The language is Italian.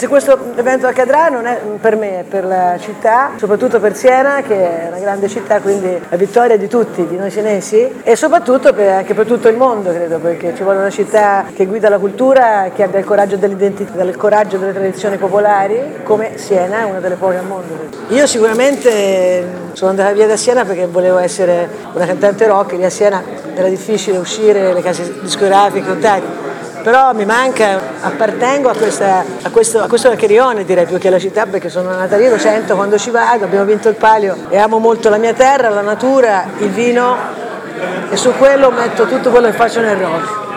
Se questo evento accadrà non è per me, è per la città, soprattutto per Siena, che è una grande città, quindi la vittoria di tutti, di noi senesi, e soprattutto anche per tutto il mondo, credo, perché ci vuole una città che guida la cultura, che abbia il coraggio dell'identità, il coraggio delle tradizioni popolari, come Siena è una delle poche al mondo. Io sicuramente sono andata via da Siena perché volevo essere una cantante rock, lì a Siena era difficile uscire, le case discografiche, contatti. Però mi manca, appartengo a questo carrione, direi, più che alla città, perché sono nata lì, lo sento quando ci vado, abbiamo vinto il Palio e amo molto la mia terra, la natura, il vino, e su quello metto tutto quello che faccio nel rock.